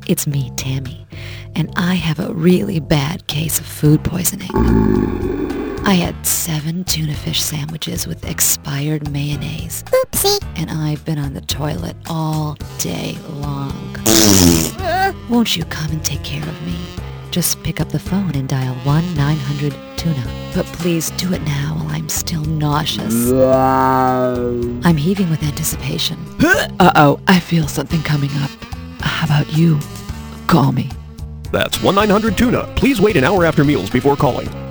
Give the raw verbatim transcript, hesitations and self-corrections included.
It's me, Tammy, and I have a really bad case of food poisoning. I had seven tuna fish sandwiches with expired mayonnaise. Oopsie. And I've been on the toilet all day long. Won't you come and take care of me? Just pick up the phone and dial one nine hundred tuna. But please do it now while I'm still nauseous. I'm heaving with anticipation. Uh-oh, I feel something coming up. How about you? Call me. That's one nine hundred tuna. Please wait an hour after meals before calling.